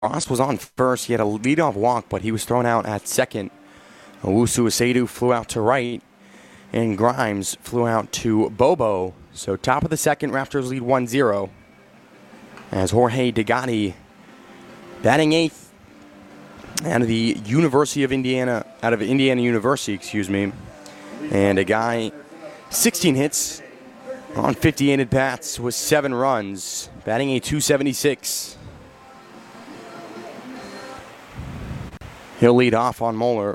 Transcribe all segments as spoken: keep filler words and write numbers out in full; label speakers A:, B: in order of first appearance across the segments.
A: Ross was on first. He had a leadoff walk, but he was thrown out at second. Owusu Asedu flew out to right, and Grimes flew out to Bobo. So top of the second, Raptors lead one zero. As Jorge Degani batting eighth out of the University of Indiana, out of Indiana University, excuse me. And a guy, sixteen hits on fifty-eight at-bats with seven runs, batting a two seventy-six. He'll lead off on Moeller.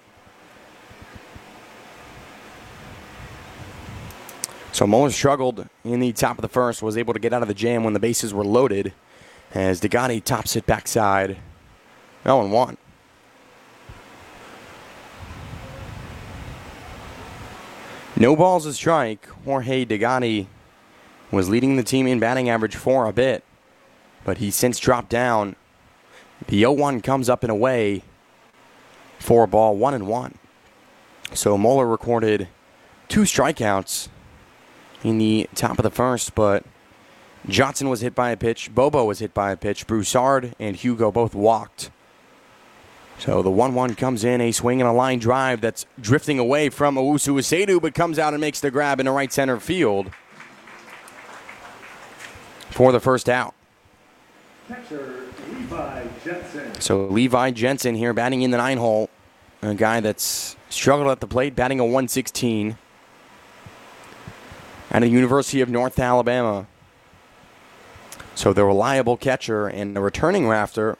A: So Moeller struggled in the top of the first, was able to get out of the jam when the bases were loaded, as Degani tops it backside. oh and one. No balls a strike. Jorge Degani was leading the team in batting average for a bit, but he's since dropped down. The oh one comes up and away for a ball, one and one. So Moeller recorded two strikeouts in the top of the first, but Johnson was hit by a pitch, Bobo was hit by a pitch, Broussard and Hugo both walked. So the one one comes in, a swing and a line drive that's drifting away from Owusu Asedu, but comes out and makes the grab in the right center field for the first out.
B: Catcher Levi Jensen.
A: So Levi Jensen here batting in the nine hole, a guy that's struggled at the plate, batting a one sixteen. At the University of North Alabama. So the reliable catcher and the returning Rafter.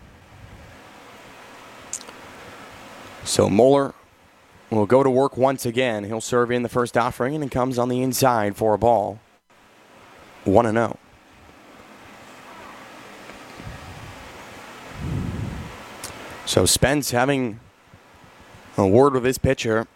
A: So Moeller will go to work once again. He'll serve in the first offering and comes on the inside for a ball. one and oh. So Spence having a word with his pitcher.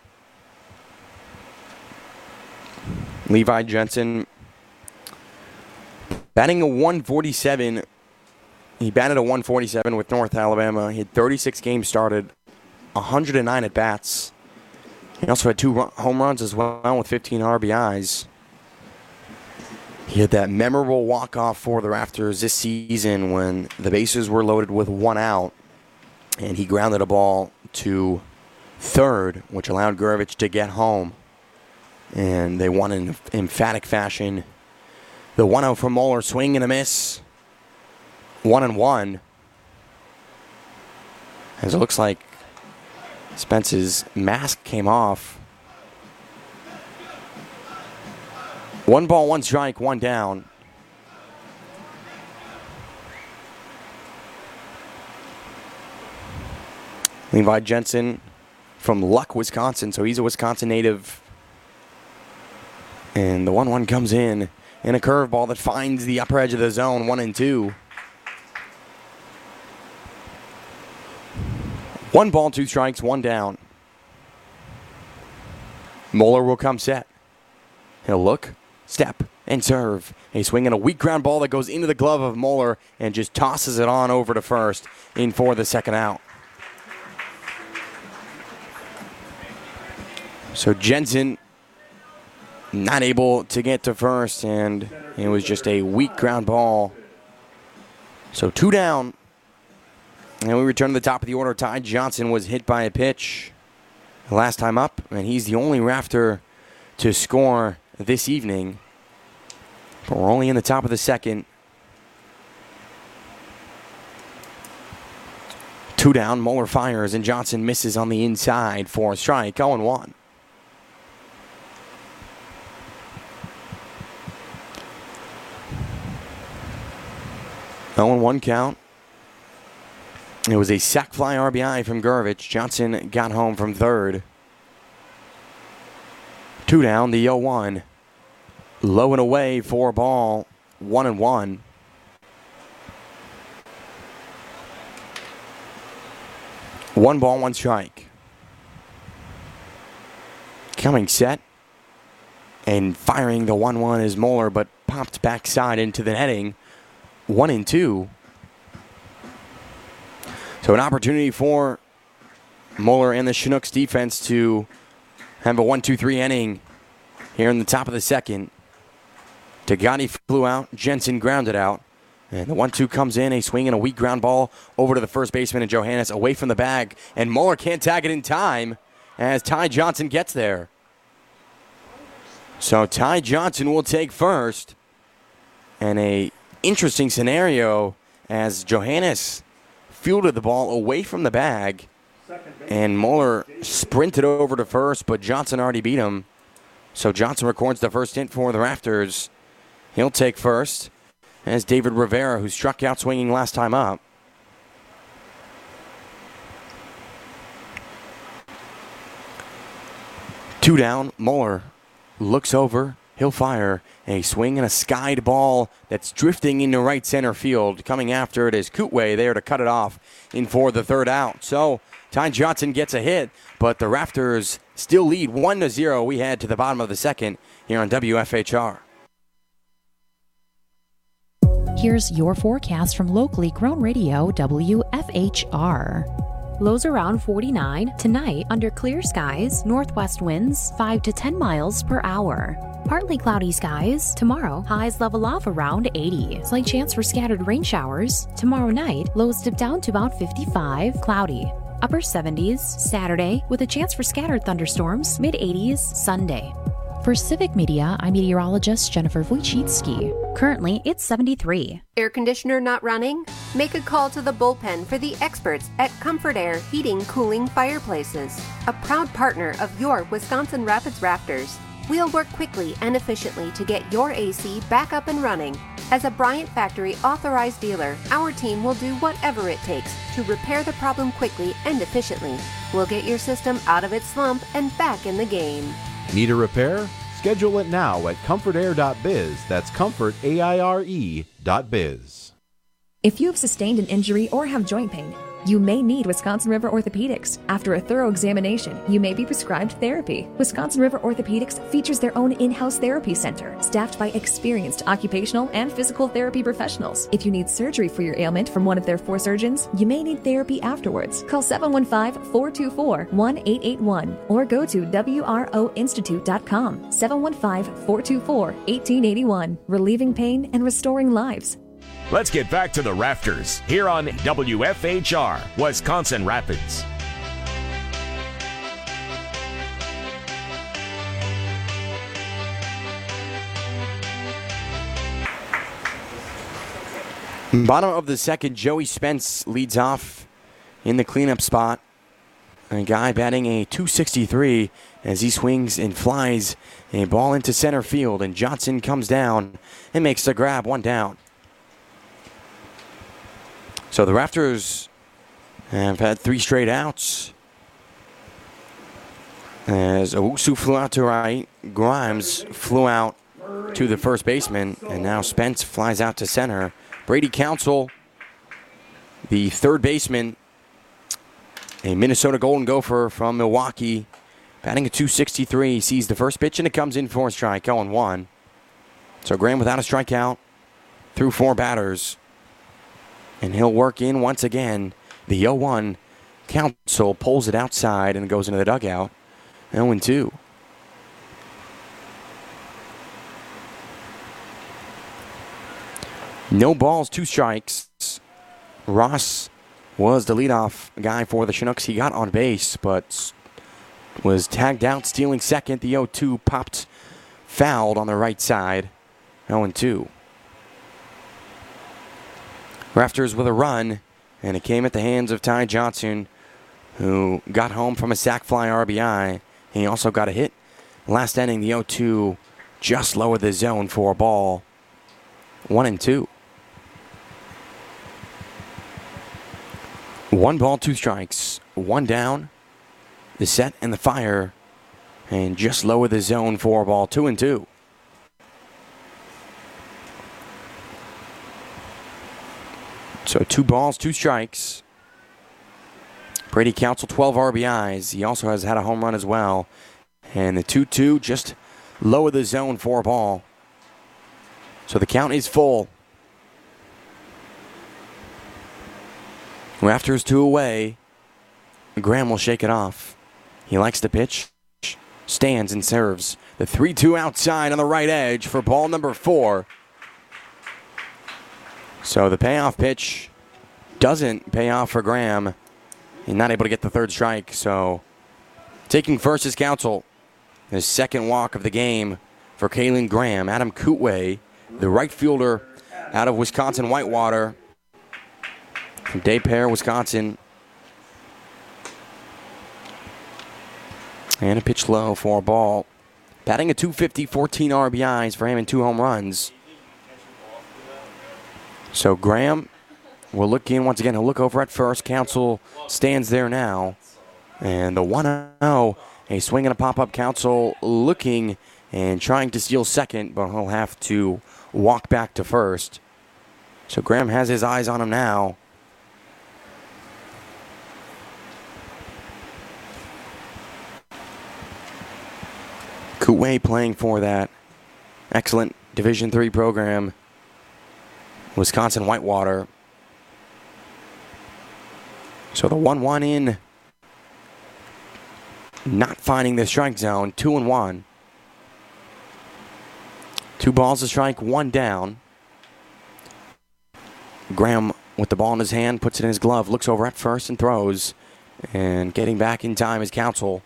A: Levi Jensen batting a one forty-seven. He batted a one forty-seven with North Alabama. He had thirty-six games started, one hundred nine at-bats. He also had two home runs as well with fifteen R B Is. He had that memorable walk-off for the Raptors this season when the bases were loaded with one out, and he grounded a ball to third, which allowed Gurevich to get home. And they won in emphatic fashion. The one oh from Moeller, swing and a miss. One and one. As it looks like Spence's mask came off. One ball, one strike, one down. Levi Jensen from Luck, Wisconsin, so he's a Wisconsin native. And the one one comes in, and a curveball that finds the upper edge of the zone, one and two. One ball, two strikes, one down. Moeller will come set. He'll look, step, and serve. A swing and a weak ground ball that goes into the glove of Moeller and just tosses it on over to first in for the second out. So Jensen not able to get to first, and it was just a weak ground ball. So two down. And we return to the top of the order. Ty Johnson was hit by a pitch last time up, and he's the only Rafter to score this evening. But we're only in the top of the second. Two down, Moeller fires, and Johnson misses on the inside for a strike. oh and one. oh and one count. It was a sac fly R B I from Gurevich. Johnson got home from third. Two down, the oh one. Low and away for a ball, one and one. One ball, one strike. Coming set. And firing the one one is Moeller, but popped backside into the netting. One and two. So an opportunity for Moeller and the Chinooks defense to have a one two three inning here in the top of the second. Degani flew out. Jensen grounded out. And the one two comes in, a swing and a weak ground ball over to the first baseman and Johannes away from the bag. And Muller can't tag it in time as Ty Johnson gets there. So Ty Johnson will take first. And a interesting scenario as Johannes fielded the ball away from the bag. And Muller sprinted over to first, but Johnson already beat him. So Johnson records the first hit for the Rafters. He'll take first. As David Rivera, who struck out swinging last time up. Two down, Muller looks over. He'll fire a swing and a skied ball that's drifting into right center field. Coming after it is Kootway there to cut it off in for the third out. So Ty Johnson gets a hit, but the Rafters still lead one to zero. We head to the bottom of the second here on W F H R.
C: Here's your forecast from locally grown radio W F H R. Lows around forty-nine. Tonight, under clear skies, northwest winds five to ten miles per hour. Partly cloudy skies. Tomorrow, highs level off around eighty. Slight chance for scattered rain showers. Tomorrow night, lows dip down to about fifty-five. Cloudy. Upper seventies. Saturday, with a chance for scattered thunderstorms. Mid eighties. Sunday. For Civic Media, I'm meteorologist Jennifer Wojcicki. Currently, it's seventy-three.
D: Air conditioner not running? Make a call to the bullpen for the experts at Comfort Air Heating, Cooling, Fireplaces, a proud partner of your Wisconsin Rapids Raptors. We'll work quickly and efficiently to get your A C back up and running. As a Bryant Factory authorized dealer, our team will do whatever it takes to repair the problem quickly and efficiently. We'll get your system out of its slump and back in the game.
E: Need a repair? Schedule it now at comfort air dot biz. That's comfort, A I R E, dot biz.
F: If you have sustained an injury or have joint pain, you may need Wisconsin River Orthopedics. After a thorough examination, you may be prescribed therapy. Wisconsin River Orthopedics features their own in-house therapy center, staffed by experienced occupational and physical therapy professionals. If you need surgery for your ailment from one of their four surgeons, you may need therapy afterwards. Call seven one five, four two four, one eight eight one or go to W R O institute dot com. seven one five, four two four, one eight eight one. Relieving pain and restoring lives.
G: Let's get back to the Rafters here on W F H R, Wisconsin Rapids.
A: Bottom of the second, Joey Spence leads off in the cleanup spot. A guy batting a two sixty-three as he swings and flies a ball into center field, and Johnson comes down and makes the grab, one down. So the Rafters have had three straight outs. As Owusu flew out to right, Grimes flew out to the first baseman, and now Spence flies out to center. Brady Council, the third baseman, a Minnesota Golden Gopher from Milwaukee, batting a two sixty-three, sees the first pitch, and it comes in for a strike, oh and one. So Graham without a strikeout through four batters. And he'll work in once again. The oh one Council pulls it outside and goes into the dugout. oh and two. No balls, two strikes. Ross was the leadoff guy for the Chinooks. He got on base, but was tagged out, stealing second. The oh two popped fouled on the right side. oh and two. Rafters with a run, and it came at the hands of Ty Johnson, who got home from a sac fly R B I. He also got a hit. Last inning, the oh two just lowered the zone for a ball. One and two. One ball, two strikes. One down. The set and the fire. And just lower the zone for a ball. Two and two. So two balls, two strikes. Brady Council, twelve R B Is. He also has had a home run as well. And the two two just lower the zone for a ball. So the count is full. Rafters two away. Graham will shake it off. He likes the pitch. Stands and serves. The three two outside on the right edge for ball number four. So the payoff pitch doesn't pay off for Graham. He's not able to get the third strike. So taking first is Council. His second walk of the game for Kalen Graham. Adam Kootway, the right fielder out of Wisconsin Whitewater. From Des Peres, Wisconsin. And a pitch low for a ball. Batting at two fifty, fourteen R B Is for him and two home runs. So Graham will look in once again. He'll look over at first. Council stands there now. And the one oh, a swing and a pop-up. Council looking and trying to steal second, but he'll have to walk back to first. So Graham has his eyes on him now. Kootway playing for that excellent Division three program, Wisconsin Whitewater. So the one one in, not finding the strike zone, two and one. Two balls to strike, one down. Graham with the ball in his hand, puts it in his glove, looks over at first and throws. And getting back in time is Council.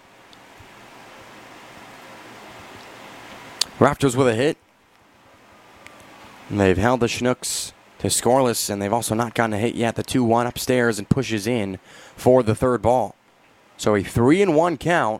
A: Raptors with a hit. And they've held the Chinooks to scoreless, and they've also not gotten a hit yet. The two one upstairs and pushes in for the third ball. So a three and one count.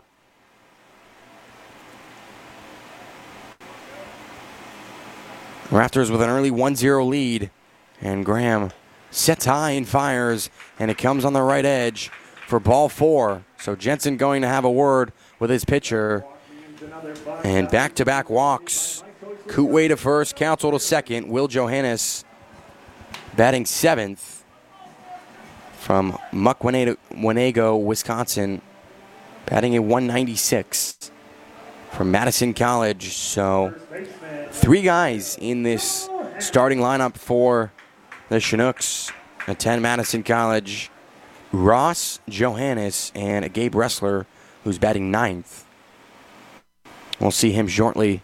A: Raptors with an early one zero lead. And Graham sets high and fires, and it comes on the right edge for ball four. So Jensen going to have a word with his pitcher. And back-to-back walks. Kootway to first, Council to second. Will Johannes batting seventh from Muckwinego, Wisconsin. Batting at one ninety-six from Madison College. So three guys in this starting lineup for the Chinooks attend Madison College. Ross Johannes and Gabe Ressler, who's batting ninth. We'll see him shortly.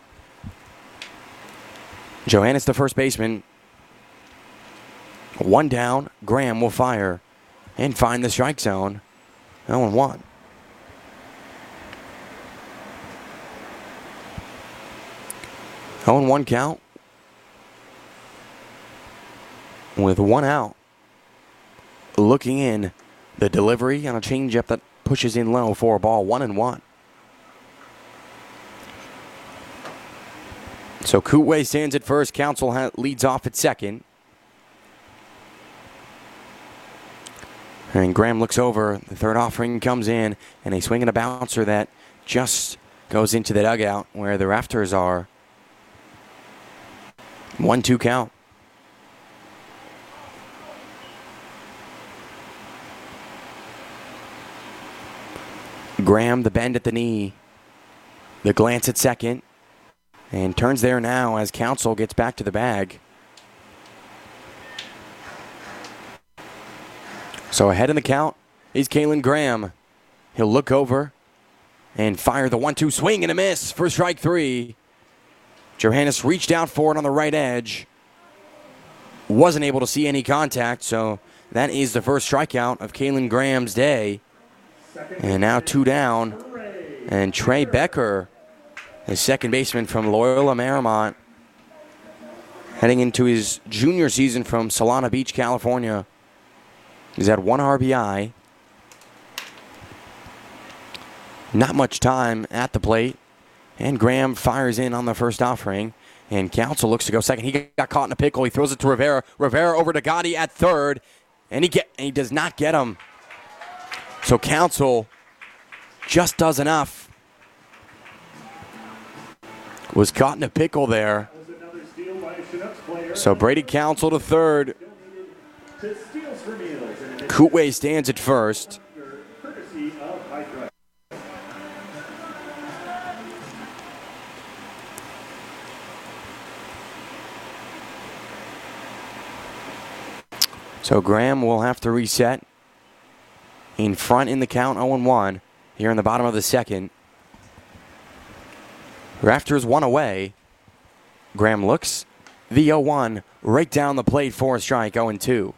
A: Johannes, the first baseman. One down. Graham will fire and find the strike zone. oh and one. oh and one count. With one out. Looking in. The delivery on a changeup that pushes in low for a ball. One and one. So Kootway stands at first. Council ha- leads off at second. And Graham looks over. The third offering comes in. And a swing and a bouncer that just goes into the dugout where the Raptors are. one two count. Graham, the bend at the knee. The glance at second. And turns there now as Council gets back to the bag. So ahead in the count is Kalen Graham. He'll look over and fire the one two swing and a miss for strike three. Johannes reached out for it on the right edge. Wasn't able to see any contact, so that is the first strikeout of Kalen Graham's day. And now two down. And Trey Becker, the second baseman from Loyola Marymount, heading into his junior season from Solana Beach, California. He's at one R B I. Not much time at the plate. And Graham fires in on the first offering. And Council looks to go second. He got caught in a pickle. He throws it to Rivera. Rivera over to Gotti at third. And he get and he does not get him. So Council just does enough. Was caught in a pickle there. So Brady Council to third. Kootway stands at first. So Graham will have to reset. In front in the count, oh and one. Here in the bottom of the second. Raptors one away. Graham looks the oh one right down the plate for a strike, oh and two.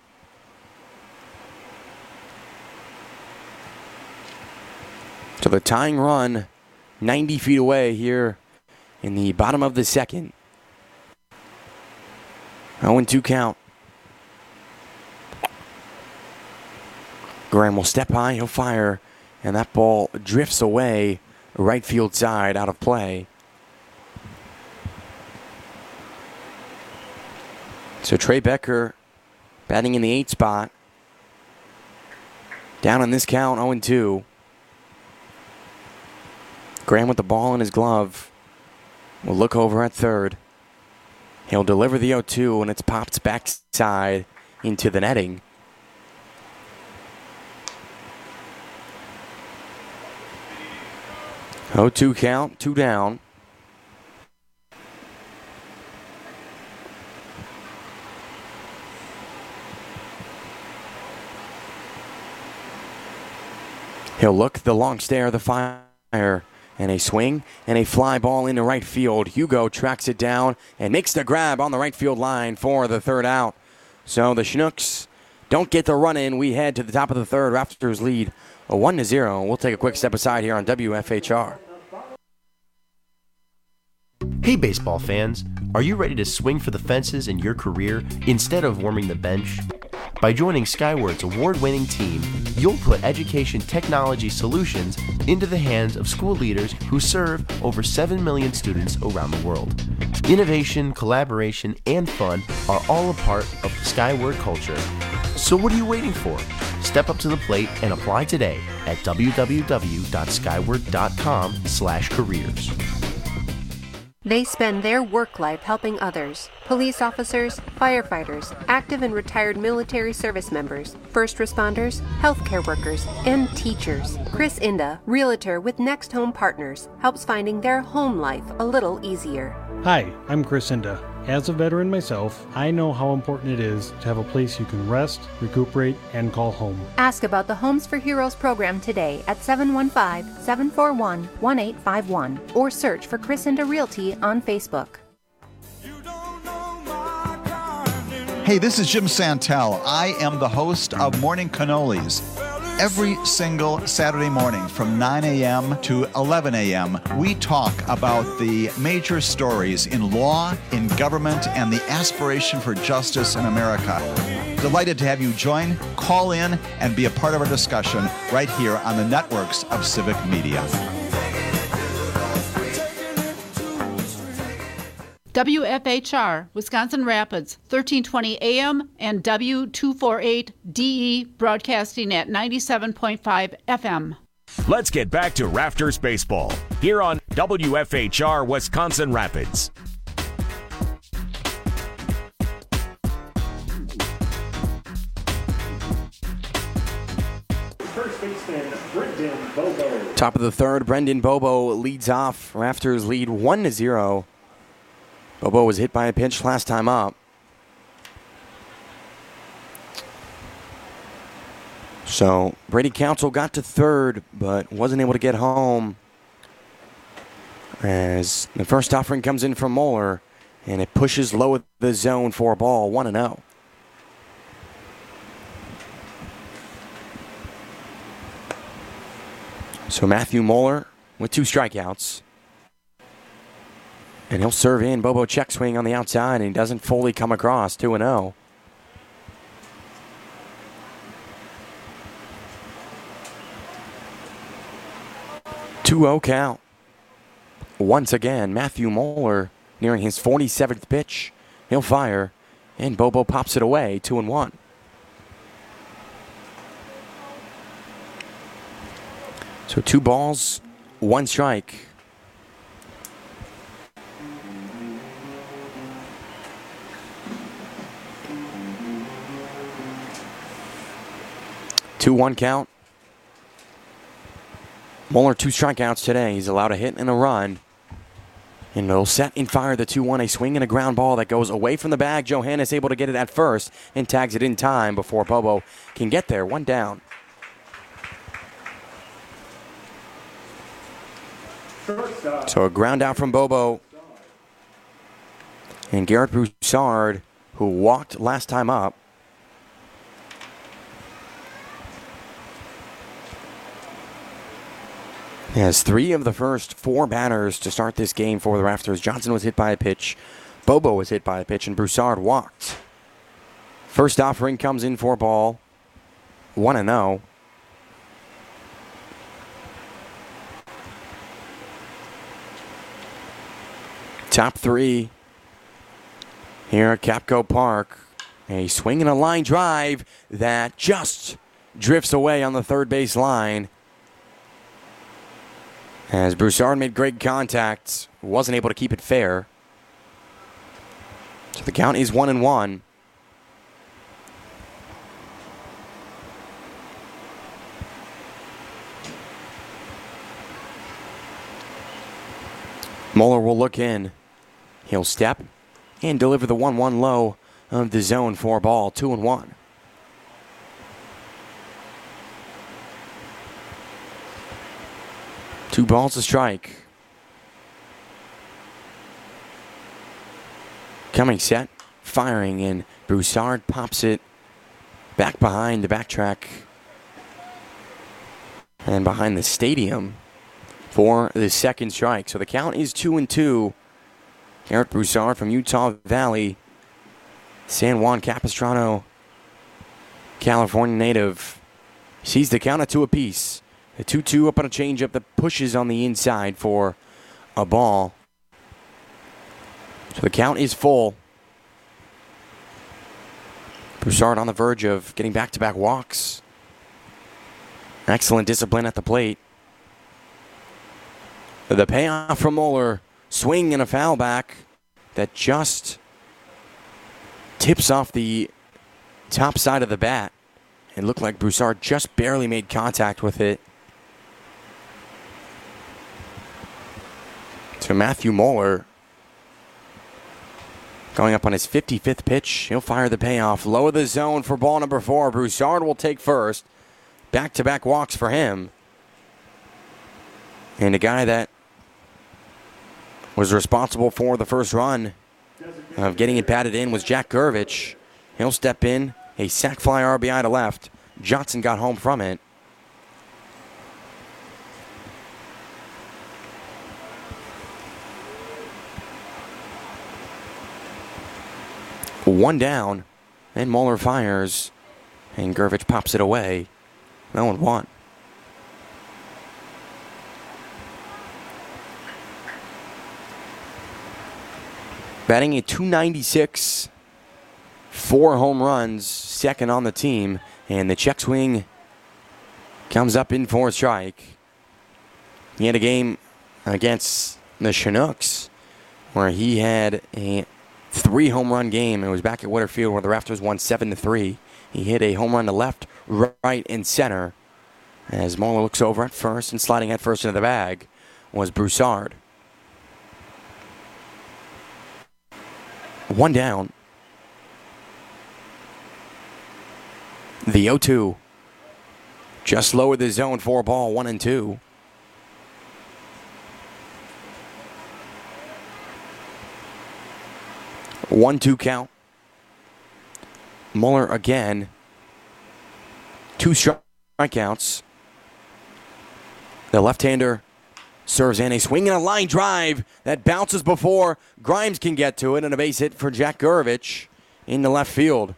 A: So the tying run ninety feet away here in the bottom of the second. oh and two count. Graham will step high, he'll fire, and that ball drifts away right field side out of play. So Trey Becker batting in the eight spot. Down on this count, oh and two. Graham with the ball in his glove will look over at third. He'll deliver the oh two, and it's popped backside into the netting. oh two count, two down. He'll look the long stare, the fire, and a swing and a fly ball into right field. Hugo tracks it down and makes the grab on the right field line for the third out. So the Chinooks don't get the run in. We head to the top of the third. Raptors lead a one to zero. We'll take a quick step aside here on W F H R.
H: Hey baseball fans, are you ready to swing for the fences in your career instead of warming the bench? By joining Skyward's award-winning team, you'll put education technology solutions into the hands of school leaders who serve over seven million students around the world. Innovation, collaboration, and fun are all a part of the Skyward culture. So what are you waiting for? Step up to the plate and apply today at w w w dot skyward dot com slash careers.
D: They spend their work life helping others. Police officers, firefighters, active and retired military service members, first responders, healthcare workers, and teachers. Chris Inda, realtor with Next Home Partners, helps finding their home life a little easier.
I: Hi, I'm Chris Inda. As a veteran myself, I know how important it is to have a place you can rest, recuperate, and call home.
D: Ask about the Homes for Heroes program today at seven one five, seven four one, one eight five one or search for Chris Inda Realty on Facebook.
J: Hey, this is Jim Santel. I am the host of Morning Cannolis. Every single Saturday morning from nine a.m. to eleven a.m., we talk about the major stories in law, in government, and the aspiration for justice in America. Delighted to have you join, call in, and be a part of our discussion right here on the networks of Civic Media.
K: W F H R, Wisconsin Rapids, thirteen twenty A M and W two forty-eight D E, broadcasting at ninety-seven point five F M.
G: Let's get back to Rafters Baseball here on W F H R Wisconsin Rapids.
B: First baseman, Brendan Bobo.
A: Top of the third, Brendan Bobo leads off. Rafters lead one to zero. Bobo was hit by a pitch last time up. So Brady Council got to third, but wasn't able to get home. As the first offering comes in from Moeller, and it pushes low at the zone for a ball, one and oh. So Matthew Moeller with two strikeouts. And he'll serve in. Bobo check swing on the outside, and he doesn't fully come across. two and oh. two oh count. Once again, Matthew Moeller nearing his forty-seventh pitch. He'll fire, and Bobo pops it away. two and one. So two balls, one strike. two one count. Moeller, two strikeouts today. He's allowed a hit and a run. And he'll set and fire the two one. A swing and a ground ball that goes away from the bag. Johannes able to get it at first and tags it in time before Bobo can get there. One down. So a ground out from Bobo. And Garrett Broussard, who walked last time up, has three of the first four batters to start this game for the Rafters. Johnson was hit by a pitch, Bobo was hit by a pitch, and Broussard walked. First offering comes in for a ball, one and oh. Top three here at Capco Park. A swing and a line drive that just drifts away on the third base line. As Broussard made great contact, wasn't able to keep it fair. So the count is one and one. Moeller will look in. He'll step and deliver the one one low of the zone for a ball, two and one. Two balls to strike. Coming set, firing, and Broussard pops it back behind the backtrack and behind the stadium for the second strike. So the count is two and two. Garrett Broussard from Utah Valley, San Juan Capistrano, California native, sees the count at two apiece. A two two up on a changeup that pushes on the inside for a ball. So the count is full. Broussard on the verge of getting back-to-back walks. Excellent discipline at the plate. The payoff from Moeller. Swing and a foul back that just tips off the top side of the bat. It looked like Broussard just barely made contact with it. To Matthew Moeller. Going up on his fifty-fifth pitch. He'll fire the payoff. Low of the zone for ball number four. Broussard will take first. Back-to-back walks for him. And a guy that was responsible for the first run of getting it batted in was Jack Gervich. He'll step in. A sac fly R B I to left. Johnson got home from it. One down, and Moeller fires, and Gervich pops it away. No one won. Batting at two ninety-six, four home runs, second on the team, and the check swing comes up in for a strike. He had a game against the Chinooks where he had a three home run game. It was back at Winterfield where the Rafters won seven to three. He hit a home run to left, right, and center. As Moeller looks over at first and sliding head first into the bag was Broussard. One down. The oh two. Just lowered the zone for a ball, one and two. one two count. Moeller again. Two strikeouts. The left-hander serves in a swing and a line drive that bounces before Grimes can get to it, and a base hit for Jack Gervich into left field.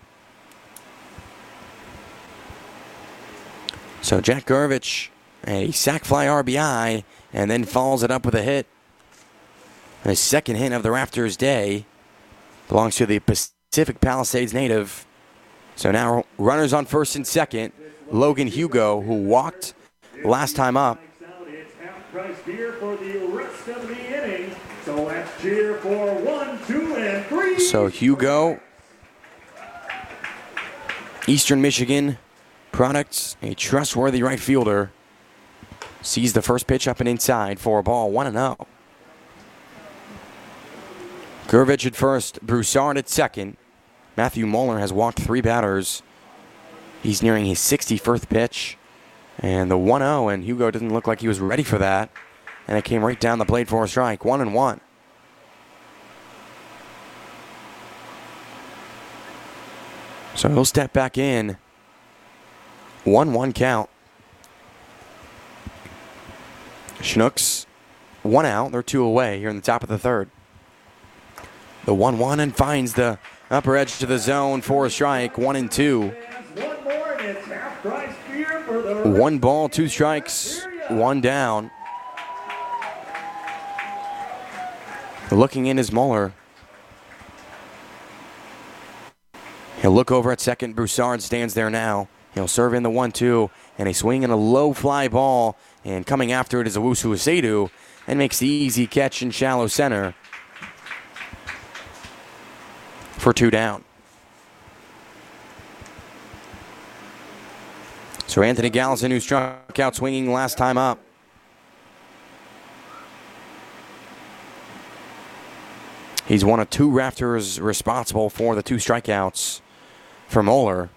A: So Jack Gervich, a sac fly R B I, and then follows it up with a hit. The second hit of the Rafters' day belongs to the Pacific Palisades native. So now runners on first and second. Logan Hugo, who walked last time up.
B: Price beer for the rest of the inning. So let's cheer for one, two, and three.
A: So Hugo, Eastern Michigan product, a trustworthy right fielder, sees the first pitch up and inside for a ball, one and oh. Gervich at first, Broussard at second. Matthew Moeller has walked three batters. He's nearing his sixty-first pitch. And the one oh, and Hugo didn't look like he was ready for that. And it came right down the plate for a strike, one and one. So he'll step back in. one one count. Chinooks, one out. They're two away here in the top of the third. The one one and finds the upper edge to the zone for a strike. One and two.
B: One more, and it's half price beer for the
A: One ball, two strikes, one down. Looking in is Muller. He'll look over at second. Broussard stands there now. He'll serve in the one two, and a swing and a low fly ball. And coming after it is Owusu Asadu, and makes the easy catch in shallow center for two down. So Anthony Gallison, who struck out swinging last time up. He's one of two Raptors responsible for the two strikeouts for Muller.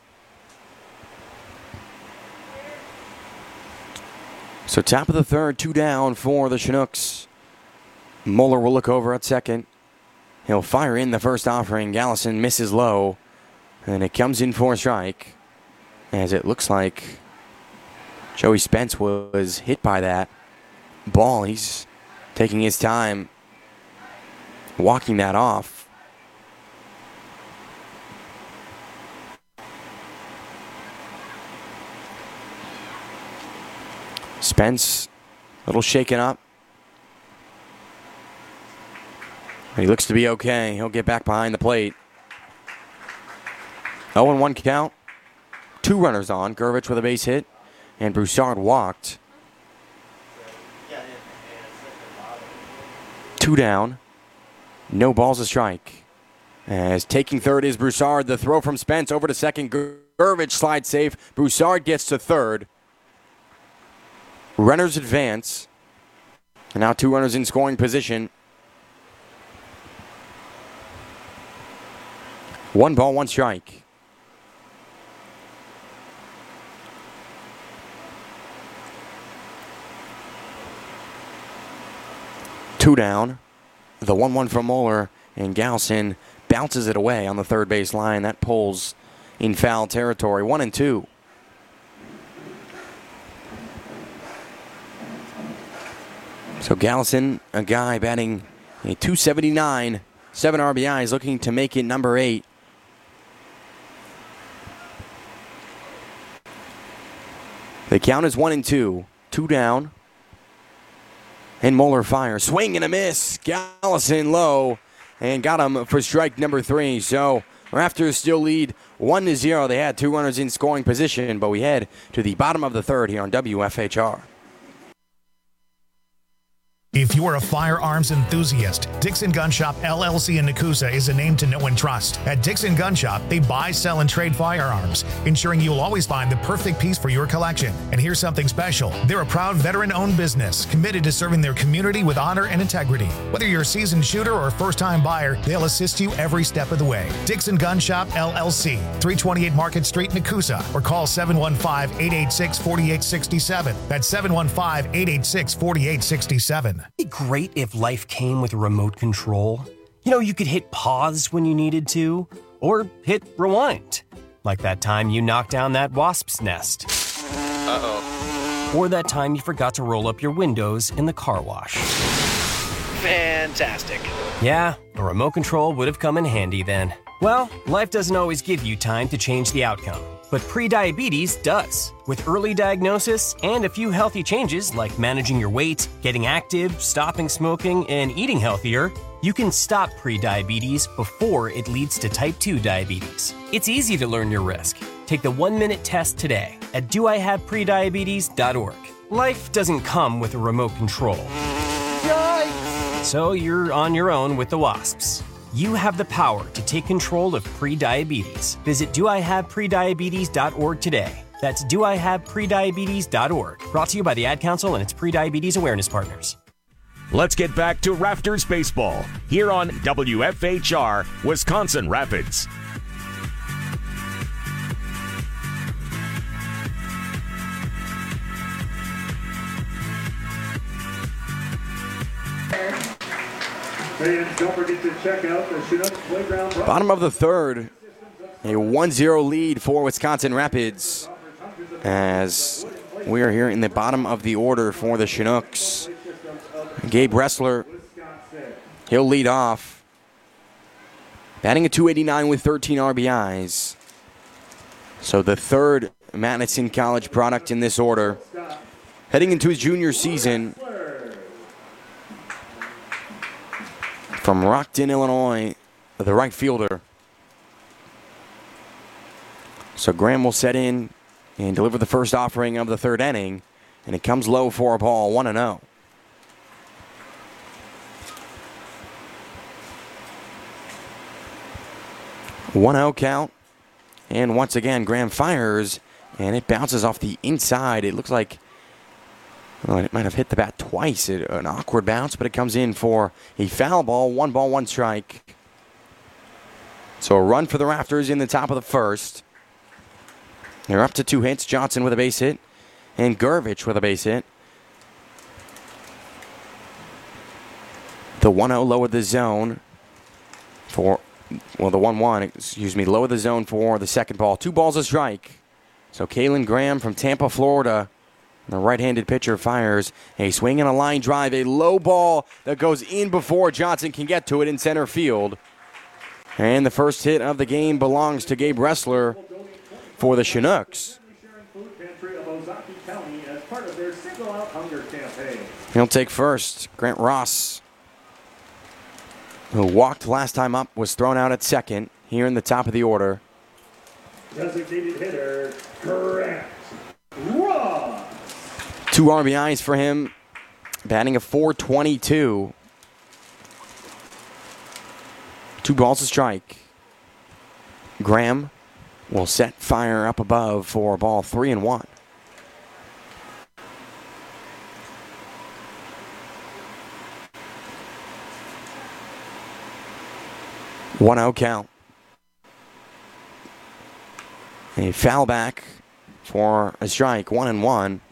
A: So top of the third, two down for the Chinooks. Muller will look over at second. He'll fire in the first offering. Gallison misses low. And it comes in for a strike. As it looks like Joey Spence was hit by that ball. He's taking his time walking that off. Spence, a little shaken up. He looks to be okay. He'll get back behind the plate. oh and one count. Two runners on. Gervich with a base hit. And Broussard walked. Two down. No balls a strike. As taking third is Broussard. The throw from Spence over to second. Gervich slides safe. Broussard gets to third. Runners advance. And now two runners in scoring position. One ball, one strike. Two down. The one one from Muller, and Gallison bounces it away on the third base line. That pulls in foul territory. One and two. So Gallison, a guy batting a two seventy-nine, seven R B Is, looking to make it number eight. The count is one and two. Two down. And Muller fires. Swing and a miss. Gallison low. And got him for strike number three. So Raptors still lead one to zero. They had two runners in scoring position. But we head to the bottom of the third here on W F H R.
L: If you are a firearms enthusiast, Dixon Gun Shop L L C in Nakusa is a name to know and trust. At Dixon Gun Shop, they buy, sell, and trade firearms, ensuring you will always find the perfect piece for your collection. And here's something special. They're a proud veteran-owned business committed to serving their community with honor and integrity. Whether you're a seasoned shooter or a first-time buyer, they'll assist you every step of the way. Dixon Gun Shop L L C, three twenty-eight Market Street, Nakusa, or call seven one five, eight eight six, four eight six seven. That's seven one five, eight eight six, four eight six seven.
M: It'd be great if life came with a remote control. You know, you could hit pause when you needed to, or hit rewind. Like that time you knocked down that wasp's nest. Uh-oh. Or that time you forgot to roll up your windows in the car wash.
N: Fantastic.
M: Yeah, a remote control would have come in handy then. Well, life doesn't always give you time to change the outcome. But prediabetes does. With early diagnosis and a few healthy changes like managing your weight, getting active, stopping smoking, and eating healthier, you can stop prediabetes before it leads to type two diabetes. It's easy to learn your risk. Take the one-minute test today at do I have prediabetes dot org. Life doesn't come with a remote control. Yikes! So you're on your own with the wasps. You have the power to take control of prediabetes. Visit do I have prediabetes dot org today. That's do I have prediabetes dot org. Brought to you by the Ad Council and its prediabetes awareness partners.
G: Let's get back to Raptors baseball here on W F H R, Wisconsin Rapids.
B: Fans, don't forget to check out the Chinook Playground.
A: Bottom of the third. A one zero lead for Wisconsin Rapids as we are here in the bottom of the order for the Chinooks. Gabe Ressler, he'll lead off. Batting at two eighty-nine with thirteen R B Is. So the third Madison College product in this order. Heading into his junior season from Rockton, Illinois, the right fielder. So Graham will set in and deliver the first offering of the third inning, and it comes low for a ball, one and oh. one oh count, and once again Graham fires, and it bounces off the inside. It looks like well, it might have hit the bat twice. It, an awkward bounce, but it comes in for a foul ball, one ball, one strike. So a run for the Rafters in the top of the first. They're up to two hits. Johnson with a base hit and Gurvich with a base hit. The one oh lowered the zone for, well, the one one, excuse me, lowered the zone for the second ball. Two balls a strike. So Kalen Graham from Tampa, Florida, the right-handed pitcher, fires a swing and a line drive, a low ball that goes in before Johnson can get to it in center field. And the first hit of the game belongs to Gabe Ressler for the Chinooks. He'll take first. Grant Ross, who walked last time up, was thrown out at second here in the top of the order.
B: Designated hitter, Grant Ross.
A: Two R B Is for him, batting a four twenty-two. Two balls a strike. Graham will set fire up above for ball three and one. one oh count. A foul back for a strike, one and one.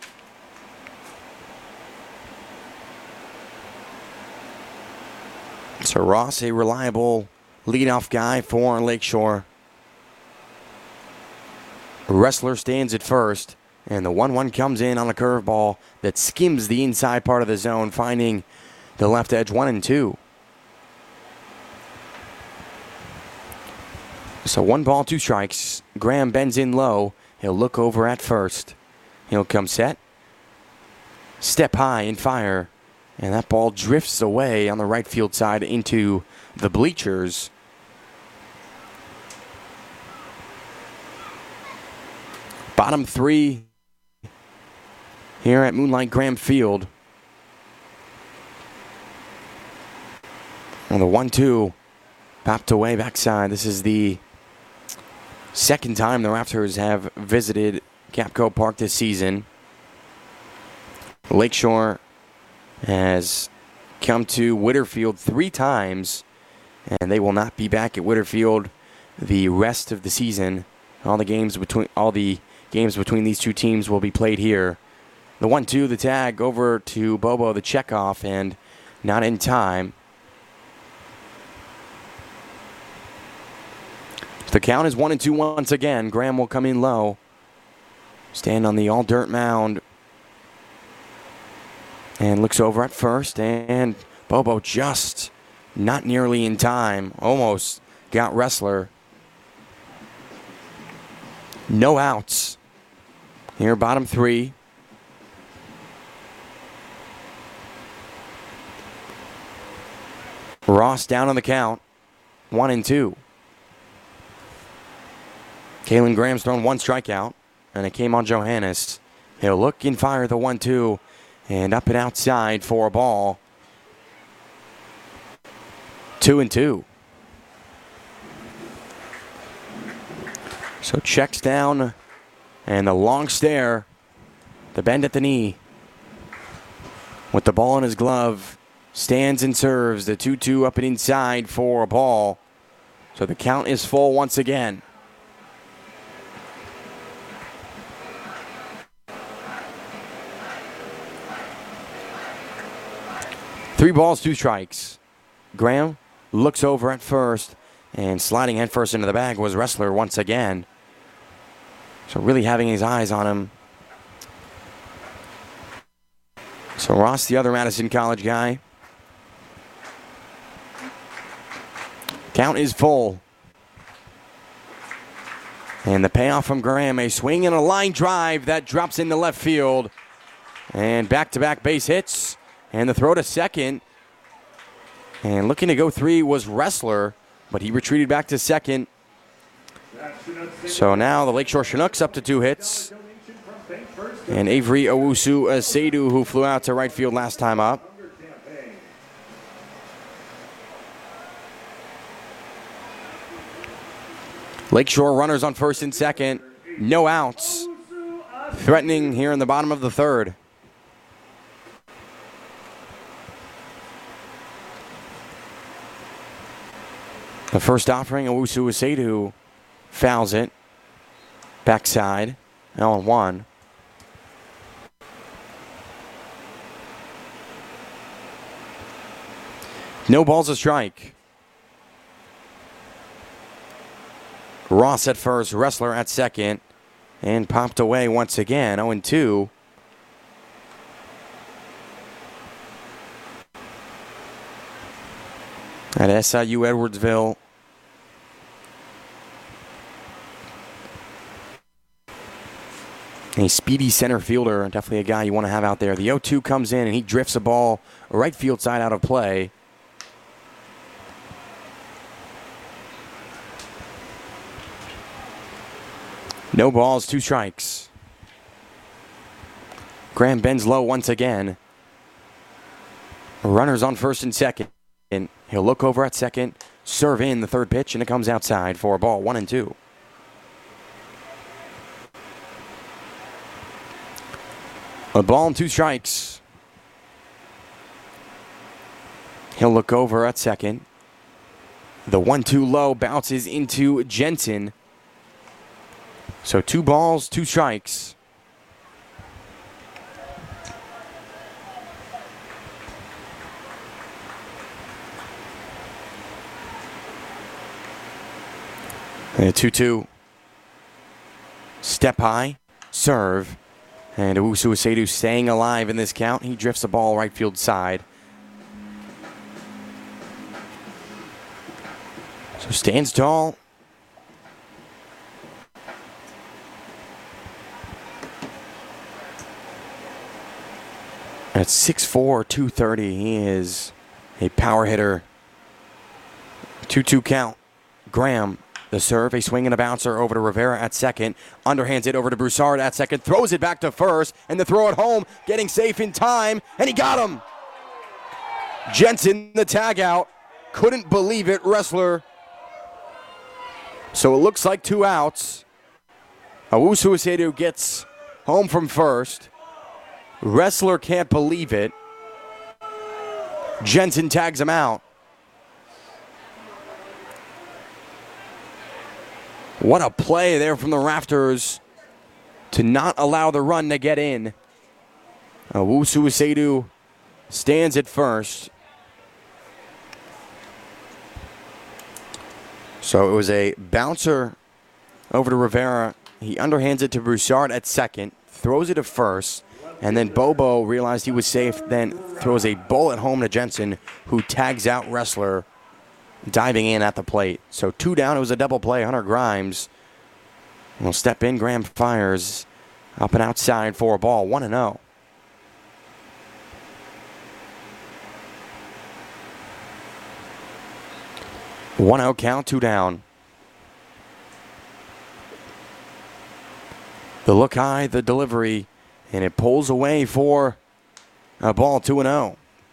A: So Ross, a reliable leadoff guy for Lakeshore. Ressler stands at first, and the one one comes in on a curveball that skims the inside part of the zone, finding the left edge, one and two. So one ball, two strikes. Graham bends in low. He'll look over at first. He'll come set, step high and fire, and that ball drifts away on the right field side into the bleachers. Bottom three here at Moonlight Graham Field. And the one two popped away backside. This is the second time the Raptors have visited Capco Park this season. Lakeshore has come to Whitterfield three times, and they will not be back at Whitterfield the rest of the season. All the games between all the games between these two teams will be played here. The one two, the tag over to Bobo, the checkoff, and not in time. The count is one and two once again. Graham will come in low. Stand on the all-dirt mound. And looks over at first. And Bobo just not nearly in time. Almost got Ressler. No outs. Here, bottom three. Ross down on the count. One and two. Kalen Graham's thrown one strikeout, and it came on Johannes. He'll look and fire the one two, and up and outside for a ball. Two and two. So checks down, and the long stare, the bend at the knee. With the ball in his glove, stands and serves the two two up and inside for a ball. So the count is full once again. Three balls, two strikes. Graham looks over at first, And sliding headfirst into the bag was Ressler once again. So really having his eyes on him. So Ross, the other Madison College guy. Count is full. And the payoff from Graham, a swing and a line drive that drops into left field. And back-to-back base hits. And the throw to second. And looking to go three was Ressler, but he retreated back to second. So now the Lakeshore Chinooks up to two hits. And Avery Owusu-Asedu, who flew out to right field last time up. Lakeshore runners on first and second. No outs. Threatening here in the bottom of the third. The first offering, Owusu-Asedu fouls it. Backside. oh one. No balls a strike. Ross at first, Ressler at second, and popped away once again, oh and two. At S I U Edwardsville. A speedy center fielder, definitely a guy you want to have out there. The oh two comes in and he drifts a ball right field side out of play. No balls, two strikes. Graham bends low once again. Runners on first and second. And he'll look over at second, serve in the third pitch, and it comes outside for a ball, one and two. A ball and two strikes. He'll look over at second. The one two low bounces into Jensen. So two balls, two strikes. And a two two. Step high, serve. And Owusu-Asedu staying alive in this count. He drifts the ball right field side. So stands tall. At six four, two thirty, he is a power hitter. two two count. Graham, the serve, a swing and a bouncer over to Rivera at second. Underhands it over to Broussard at second. Throws it back to first. And the throw at home, getting safe in time. And he got him. Jensen, the tag out. Couldn't believe it, Ressler. So it looks like two outs. Owusu-Asedu gets home from first. Ressler can't believe it. Jensen tags him out. What a play there from the Rafters to not allow the run to get in. Owusu-Asedu stands at first. So it was a bouncer over to Rivera. He underhands it to Broussard at second, throws it to first, and then Bobo realized he was safe, then throws a bullet home to Jensen, who tags out Ressler, diving in at the plate. So two down, it was a double play. Hunter Grimes will step in. Graham fires up and outside for a ball, one and oh. one oh count, two down. The look high, the delivery, and it pulls away for a ball, two and oh.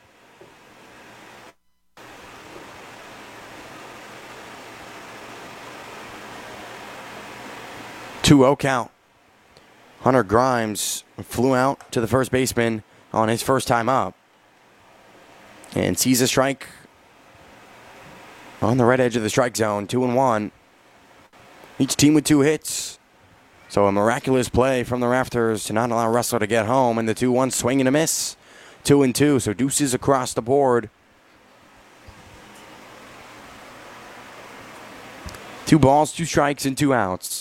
A: two oh count. Hunter Grimes flew out to the first baseman on his first time up and sees a strike on the right edge of the strike zone, two and one. Each team with two hits. So a miraculous play from the Rafters to not allow Ressler to get home, and the two one swing and a miss, two and two. So deuces across the board. Two balls, two strikes, and two outs.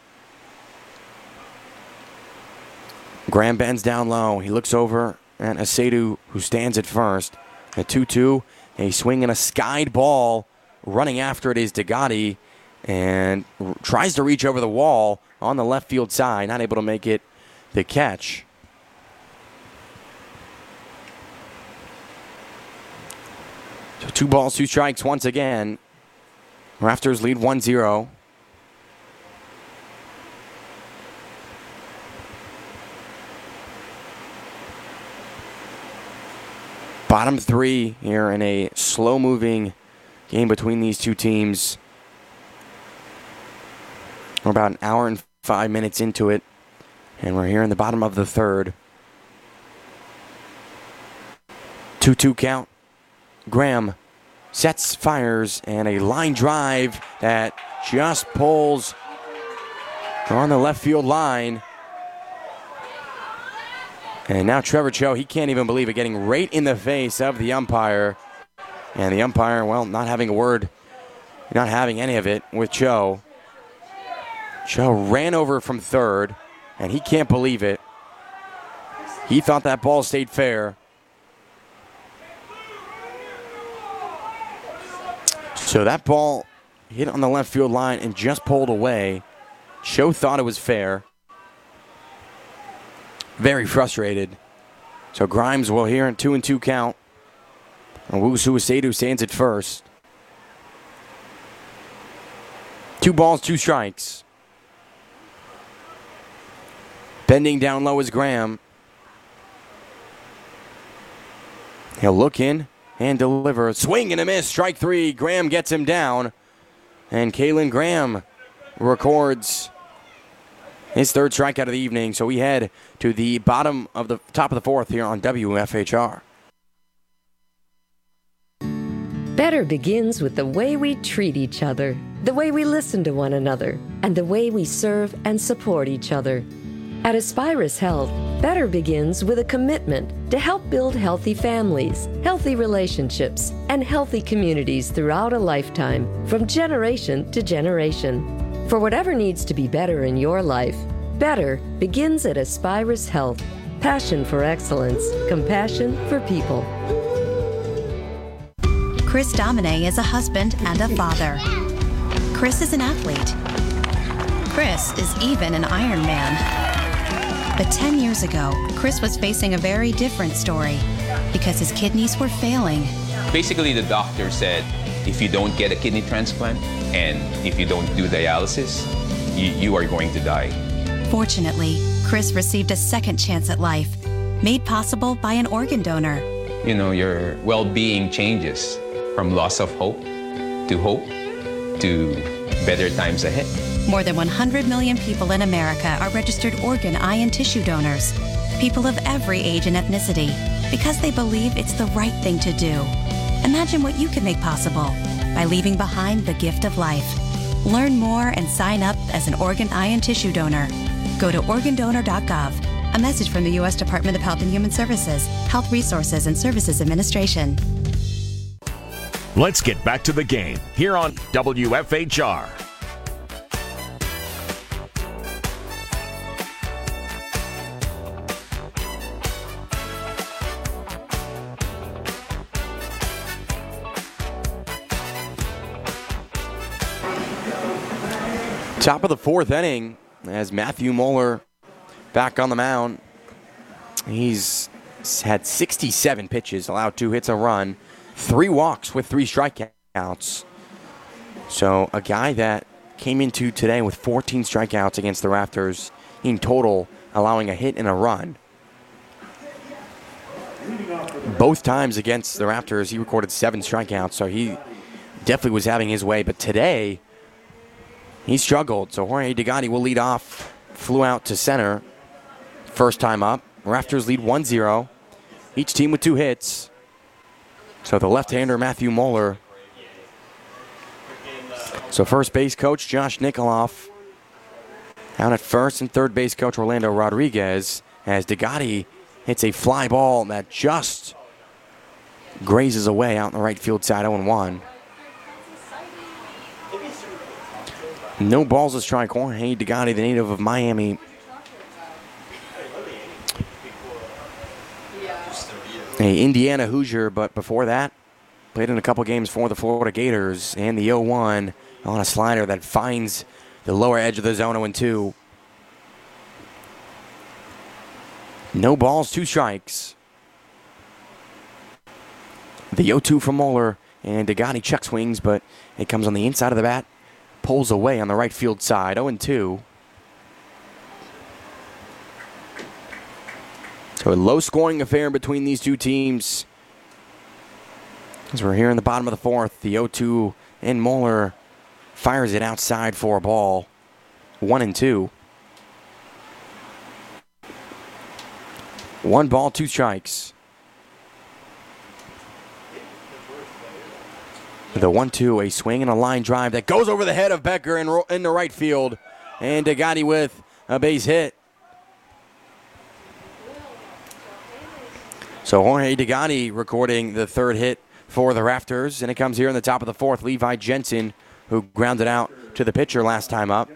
A: Graham bends down low. He looks over at Asedu, who stands at first. A two two, a swing and a skied ball. Running after it is Degati, and r- tries to reach over the wall on the left field side. Not able to make it the catch. So two balls, two strikes once again. Rafters lead one zero. Bottom three here in a slow-moving game between these two teams. We're about an hour and five minutes into it, and we're here in the bottom of the third. two two count. Graham sets, fires, and a line drive that just pulls on the left field line. And now Trevor Cho, he can't even believe it, getting right in the face of the umpire. And the umpire, well, not having a word, not having any of it with Cho. Cho ran over from third, and he can't believe it. He thought that ball stayed fair. So that ball hit on the left field line and just pulled away. Cho thought it was fair. Very frustrated. So Grimes will hear in two and two count. And Wusu Asedu stands at first. Two balls, two strikes. Bending down low is Graham. He'll look in and deliver. Swing and a miss. Strike three. Graham gets him down. And Kalen Graham records his third strikeout of the evening. So we head to the bottom of the top of the fourth here on W F H R.
N: Better begins with the way we treat each other, the way we listen to one another, and the way we serve and support each other. At Aspirus Health, better begins with a commitment to help build healthy families, healthy relationships, and healthy communities throughout a lifetime, from generation to generation. For whatever needs to be better in your life, better begins at Aspirus Health. Passion for excellence, compassion for people.
O: Chris Domine is a husband and a father. Chris is an athlete. Chris is even an Ironman. But ten years ago, Chris was facing a very different story because his kidneys were failing.
P: Basically, the doctor said, if you don't get a kidney transplant and if you don't do dialysis, you, you are going to die.
O: Fortunately, Chris received a second chance at life, made possible by an organ donor.
P: You know, your well-being changes from loss of hope to hope to better times ahead.
O: More than one hundred million people in America are registered organ, eye, and tissue donors. People of every age and ethnicity, because they believe it's the right thing to do. Imagine what you can make possible by leaving behind the gift of life. Learn more and sign up as an organ, eye, and tissue donor. Go to organ donor dot gov. A message from the U S Department of Health and Human Services, Health Resources and Services Administration.
G: Let's get back to the game here on W F H R.
A: Top of the fourth inning as Matthew Moeller back on the mound. He's had sixty-seven pitches, allowed two hits, a run, three walks with three strikeouts. So a guy that came into today with fourteen strikeouts against the Rafters, in total allowing a hit and a run. Both times against the Rafters, he recorded seven strikeouts, so he definitely was having his way. But today, he struggled, so Jorge Degati will lead off. Flew out to center. First time up. Rafters lead one zero. Each team with two hits. So the left-hander, Matthew Moeller. So first base coach, Josh Nikoloff. Out at first, and third base coach, Orlando Rodriguez. As Degati hits a fly ball that just grazes away out in the right field side, oh and one. No balls to strike. Jorge Degani, the native of Miami. A Indiana Hoosier, but before that, played in a couple games for the Florida Gators. And the oh one on a slider that finds the lower edge of the zone, oh and two. No balls, two strikes. The oh two from Moeller, and Degani check swings, but it comes on the inside of the bat, pulls away on the right field side, oh and two. So a low-scoring affair between these two teams. As we're here in the bottom of the fourth, the oh two and Moeller fires it outside for a ball, one and two. One ball, two strikes. The one two, a swing and a line drive that goes over the head of Becker in, in the right field. And Degani with a base hit. So Jorge Degani recording the third hit for the Rafters. And it comes here in the top of the fourth. Levi Jensen, who grounded out to the pitcher last time up.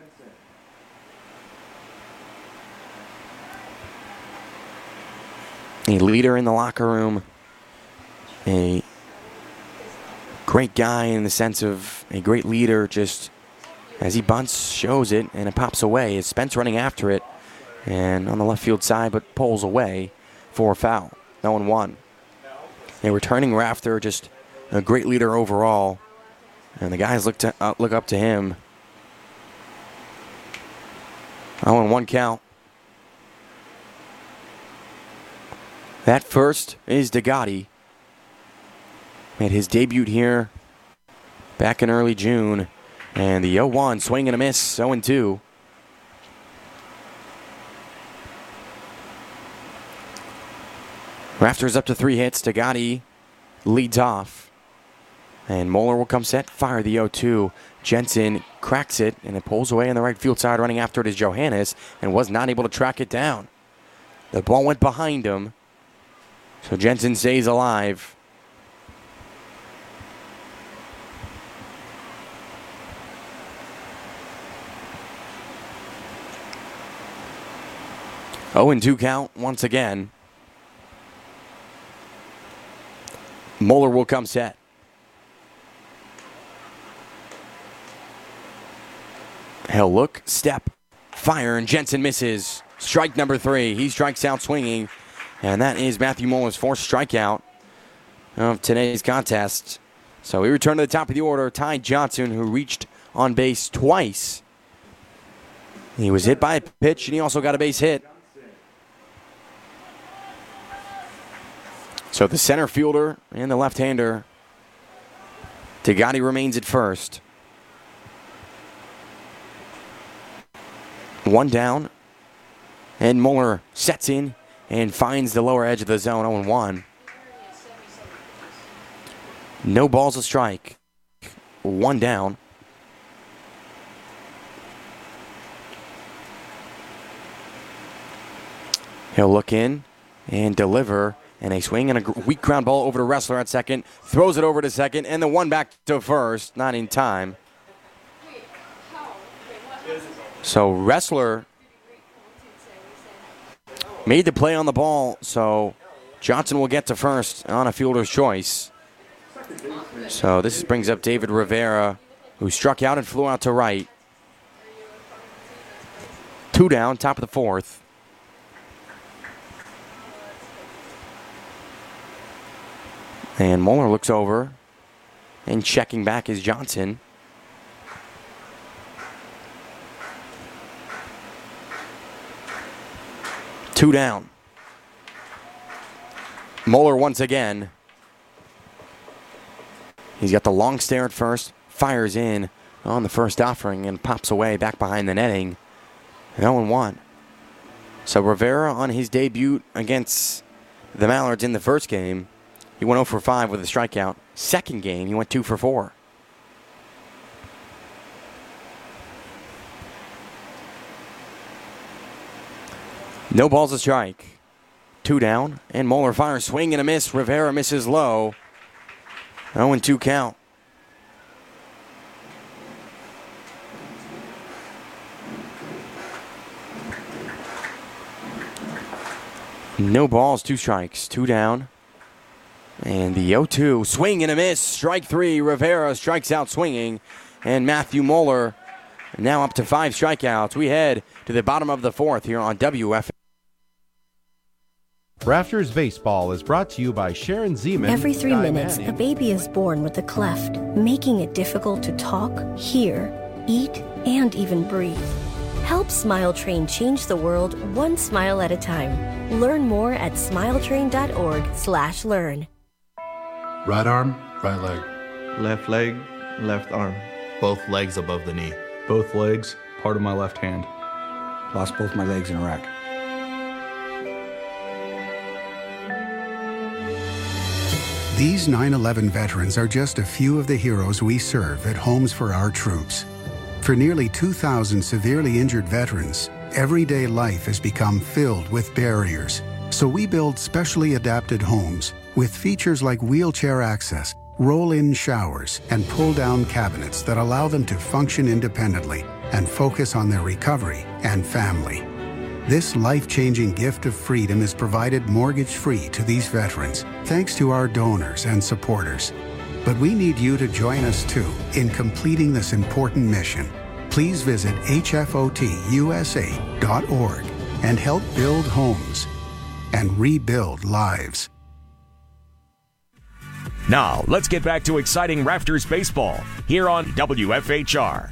A: A leader in the locker room. A great guy in the sense of a great leader. Just as he bunts, shows it, and it pops away. It's Spence running after it. And on the left field side, but pulls away for a foul. oh and one. A returning Rafter, just a great leader overall. And the guys look, to, uh, look up to him. oh and one count. That first is Degani. Made his debut here back in early June. And the oh one, swing and a miss, oh and two. Rafters up to three hits. Degani leads off. And Moeller will come set, fire the oh two. Jensen cracks it, and it pulls away on the right field side. Running after it is Johannes, and was not able to track it down. The ball went behind him. So Jensen stays alive. oh and two count once again. Moeller will come set. He'll look, step, fire, and Jensen misses. Strike number three. He strikes out swinging. And that is Matthew Moeller's fourth strikeout of today's contest. So we return to the top of the order. Ty Johnson, who reached on base twice. He was hit by a pitch, and he also got a base hit. So the center fielder and the left-hander, Degani remains at first. One down, and Moeller sets in and finds the lower edge of the zone, oh and one. No balls a strike. One down. He'll look in and deliver. And a swing and a weak ground ball over to Wrestler at second. Throws it over to second, and the one back to first. Not in time. So Wrestler made the play on the ball, so Johnson will get to first on a fielder's choice. So this brings up David Rivera, who struck out and flew out to right. Two down, top of the fourth. And Moeller looks over, and checking back is Johnson. Two down. Moeller once again. He's got the long stare at first, fires in on the first offering, and pops away back behind the netting. And oh and one. So Rivera on his debut against the Mallards in the first game, he went oh for five with a strikeout. Second game, he went two for four. No balls a strike. Two down, and Moeller fires swing and a miss. Rivera misses low. oh and two count. No balls, two strikes, two down. And the oh two, swing and a miss, strike three. Rivera strikes out swinging. And Matthew Moeller now up to five strikeouts. We head to the bottom of the fourth here on W F.
E: Rafters Baseball is brought to you by Sharon Zeman.
Q: Every three
E: Guy
Q: minutes,
E: Manning.
Q: a baby is born with a cleft, making it difficult to talk, hear, eat, and even breathe. Help Smile Train change the world one smile at a time. Learn more at smiletrain.org slash learn.
R: Right arm, right leg.
S: Left leg, left arm.
R: Both legs above the knee.
S: Both legs, part of my left hand.
T: Lost both my legs in Iraq.
U: These nine eleven veterans are just a few of the heroes we serve at Homes for Our Troops. For nearly two thousand severely injured veterans, everyday life has become filled with barriers. So we build specially adapted homes with features like wheelchair access, roll-in showers, and pull-down cabinets that allow them to function independently and focus on their recovery and family. This life-changing gift of freedom is provided mortgage-free to these veterans, thanks to our donors and supporters. But we need you to join us too in completing this important mission. Please visit H F O T U S A dot org and help build homes and rebuild lives.
G: Now, let's get back to exciting Rafters baseball here on W F H R.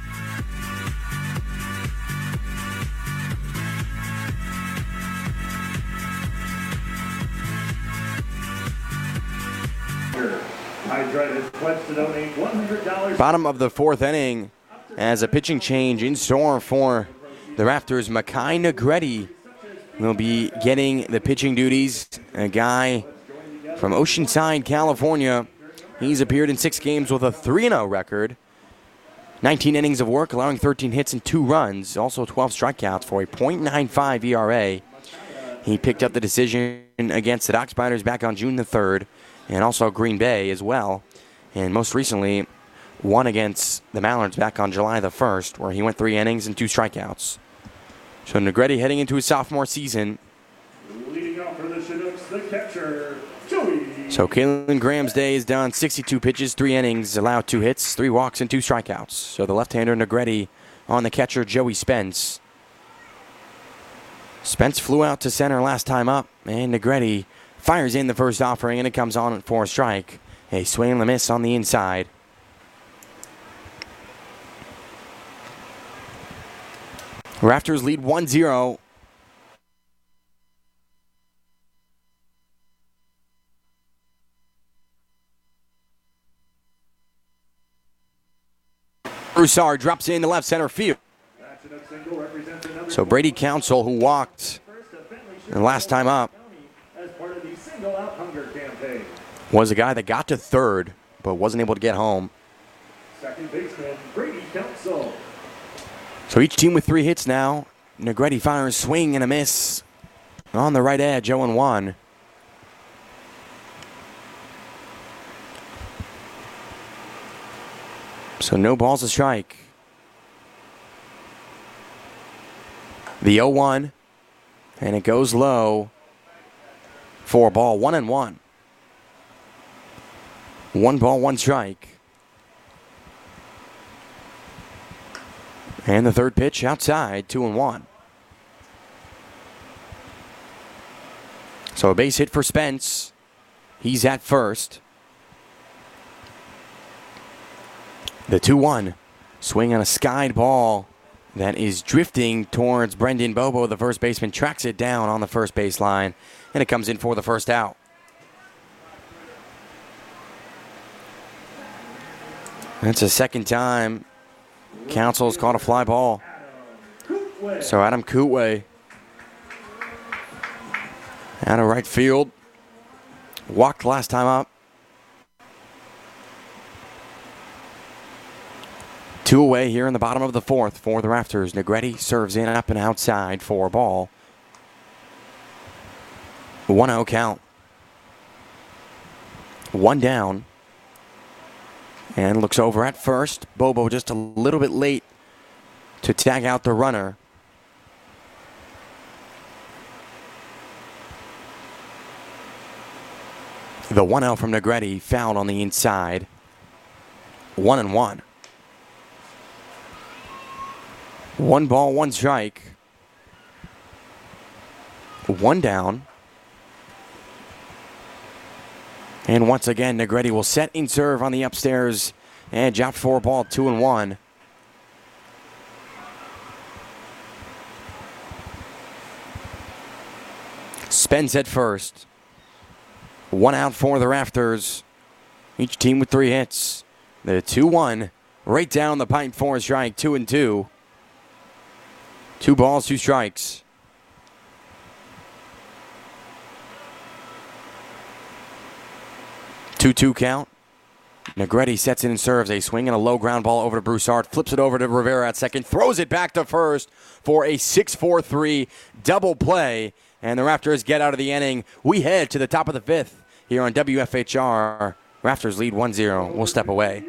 A: Bottom of the fourth inning as a pitching change in store for the Rafters. Makai Negretti will be getting the pitching duties. A guy from Oceanside, California. He's appeared in six games with a three and oh record. nineteen innings of work, allowing thirteen hits and two runs. Also twelve strikeouts for a point nine five E R A. He picked up the decision against the Dock Spiders back on June the third, and also Green Bay as well. And most recently, won against the Mallards back on July the first, where he went three innings and two strikeouts. So Negretti heading into his sophomore season.
B: Leading off for the Chinooks, the catcher, Joey.
A: So Kalen Graham's day is done. sixty-two pitches, three innings, allowed two hits, three walks, and two strikeouts. So the left-hander Negretti on the catcher, Joey Spence. Spence flew out to center last time up, and Negretti fires in the first offering, and it comes on for a strike. A swing and a miss on the inside. Rafters lead one zero. Broussard drops in to left center field. So Brady Council, who walked the last time up, was a guy that got to third but wasn't able to get home.
B: Second baseman, Brady Council.
A: So each team with three hits now. Negretti fires swing and a miss on the right edge, oh and one. So no balls, a strike. The oh one, and it goes low for a ball, one and one. One ball, one strike. And the third pitch outside, two and one. So a base hit for Spence. He's at first. The two one. Swing on a skied ball that is drifting towards Brendan Bobo. The first baseman tracks it down on the first baseline, and it comes in for the first out. That's the second time Council's caught a fly ball. So Adam Kootway out of right field. Walked last time up. Two away here in the bottom of the fourth for the Rafters. Negretti serves in up and outside for a ball. one oh count. One down. And looks over at first. Bobo just a little bit late to tag out the runner. The one oh from Negretti, fouled on the inside. One and one. One ball, one strike. One down. And once again, Negretti will set in serve on the upstairs edge out for ball, two and one. Spence at first. One out for the Rafters. Each team with three hits. The two one right down the pipe for a strike, two and two. Two balls, two strikes. two two count. Negretti sets it and serves. A swing and a low ground ball over to Broussard. Flips it over to Rivera at second. Throws it back to first for a six four three double play. And the Rafters get out of the inning. We head to the top of the fifth here on W F H R. Rafters lead one zero. We'll step away.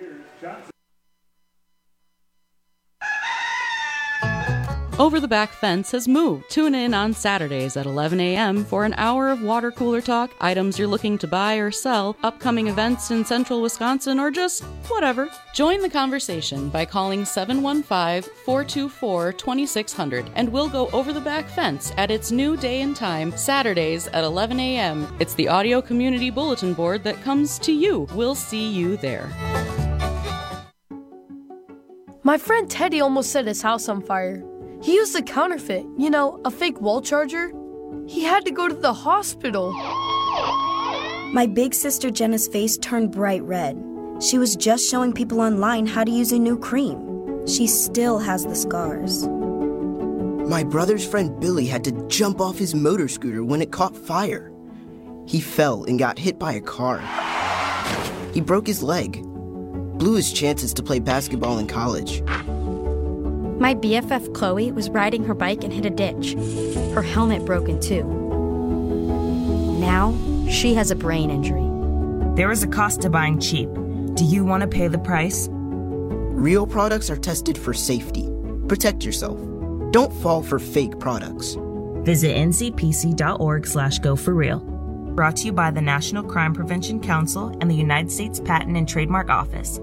C: Over the Back Fence has moved. Tune in on Saturdays at eleven a.m. for an hour of water cooler talk, items you're looking to buy or sell, upcoming events in central Wisconsin, or just whatever. Join the conversation by calling seven one five, four two four, two six zero zero and we'll go over the back fence at its new day and time, Saturdays at eleven a.m. It's the audio community bulletin board that comes to you. We'll see you there.
V: My friend Teddy almost set his house on fire. He used a counterfeit, you know, a fake wall charger. He had to go to the hospital.
W: My big sister Jenna's face turned bright red. She was just showing people online how to use a new cream. She still has the scars.
X: My brother's friend Billy had to jump off his motor scooter when it caught fire. He fell and got hit by a car. He broke his leg, blew his chances to play basketball in college.
Y: My B F F Chloe was riding her bike and hit a ditch. Her helmet broken too. Now, she has a brain injury.
Z: There is a cost to buying cheap. Do you want to pay the price?
X: Real products are tested for safety. Protect yourself. Don't fall for fake products.
Z: Visit N C P C dot org slash go for real. Brought to you by the National Crime Prevention Council and the United States Patent and Trademark Office.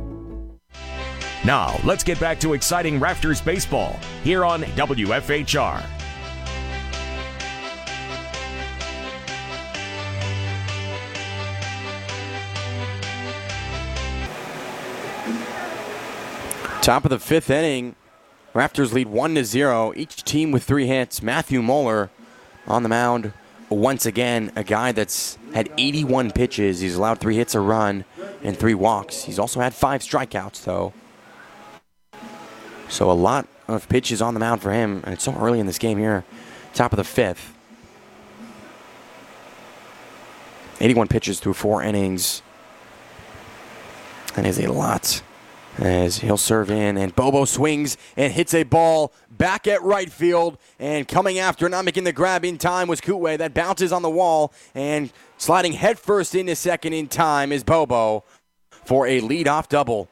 G: Now, let's get back to exciting Rafters baseball here on W F H R.
A: Top of the fifth inning. Rafters lead one to zero. Each team with three hits. Matthew Moeller on the mound once again. A guy that's had eighty-one pitches. He's allowed three hits, a run, and three walks. He's also had five strikeouts, though. So a lot of pitches on the mound for him, and it's so early in this game here. Top of the fifth. eighty-one pitches through four innings. That is a lot. As he'll serve in, and Bobo swings and hits a ball back at right field. And coming after, not making the grab in time, was Kootway. That bounces on the wall, and sliding headfirst into second in time is Bobo for a leadoff double.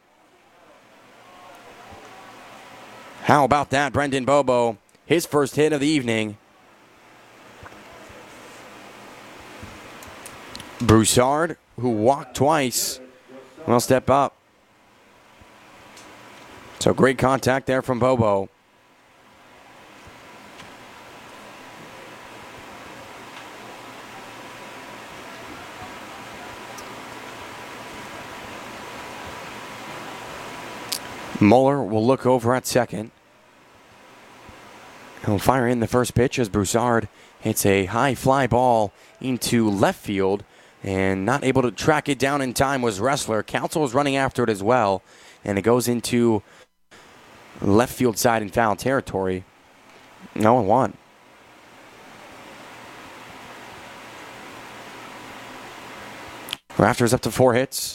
A: How about that, Brendan Bobo? His first hit of the evening. Broussard, who walked twice, will step up. So great contact there from Bobo. Moeller will look over at second. He'll fire in the first pitch as Broussard hits a high fly ball into left field, and not able to track it down in time was Ressler. Council was running after it as well, and it goes into left field side in foul territory. No one won. Rafters up to four hits.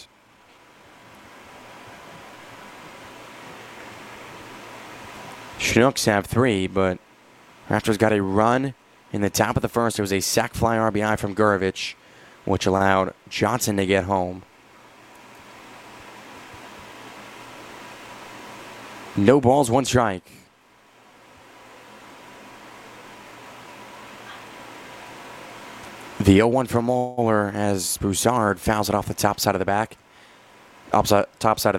A: Chinooks have three, but Rafters got a run in the top of the first. There was a sac fly R B I from Gurovich, which allowed Johnson to get home. No balls, one strike. The oh one from Moeller as Broussard fouls it off the top side of the back. Opposite, top side of